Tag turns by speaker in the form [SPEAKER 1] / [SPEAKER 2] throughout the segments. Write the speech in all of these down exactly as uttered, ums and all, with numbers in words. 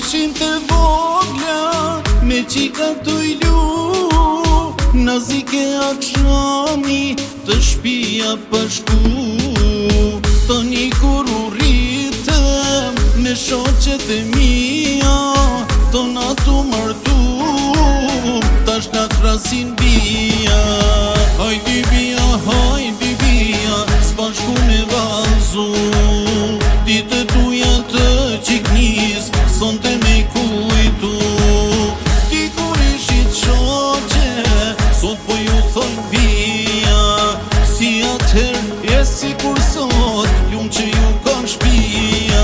[SPEAKER 1] ishim të vogla, me qika të i lu, nazike akshami, të shpia pashku. Tani kur u rritëm, me shoqet e mija, tona tu martu, tash nga krasin bia. Hajdi bia, hajdi bia, s'bashku me vazu, ditë tuja të qiknis, sonte me kujtu. Ti kur ishit shoqe, sot po ju thoj bia, si atëher, e si kur sot, ljum që ju kanë shpia.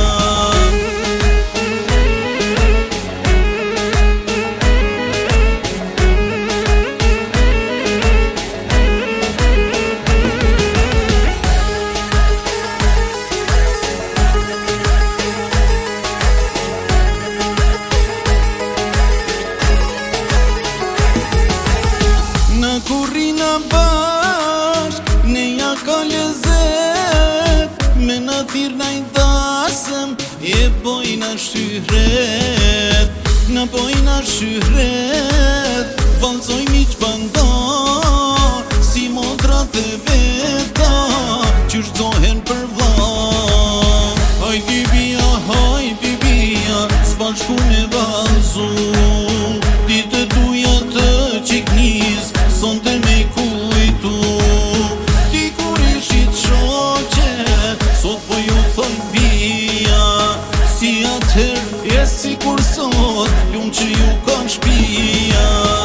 [SPEAKER 1] Kurrina bashk, ne ja ka lezet, me në thirë na i dasëm, e bojna shtyhret, në bojna shtyhret, valzoj miq bandar, si modrat e veta, që shdohen për vlla. Hajdi bia, hajdi bia, s'bashku me valzu, ditë tuja të qiknis, sonte me kujtu. Ti kur ishit shoqe, sot po ju thoj bia, si atëher, e si kur sot, ljum që ju kanë shpia.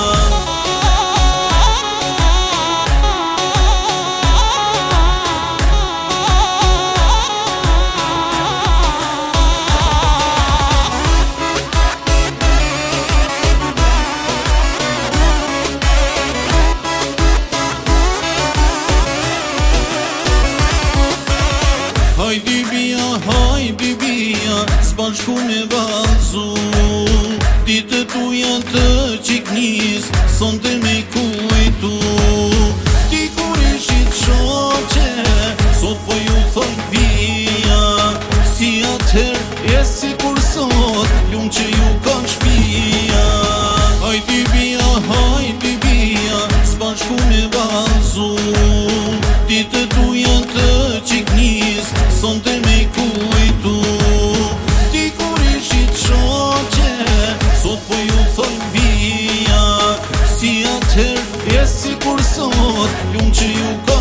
[SPEAKER 1] Hajdi bia, hajdi bia, s'bashku me valzu, ditë tuja të qiknis, sonte me kujtu. Ti kur ishit shoqe, sot po ju thoj bia, si atëher, e si kur sot, ljum që ju kanë shpia. Hajdi bia, hajdi bia, s'bashku me valzu, ditë tuja të qiknis, sonte me kujtu. Ti kur ishit shoqe, sot po ju thoj bia, si atëher, e si kur sot, ljum që ju ka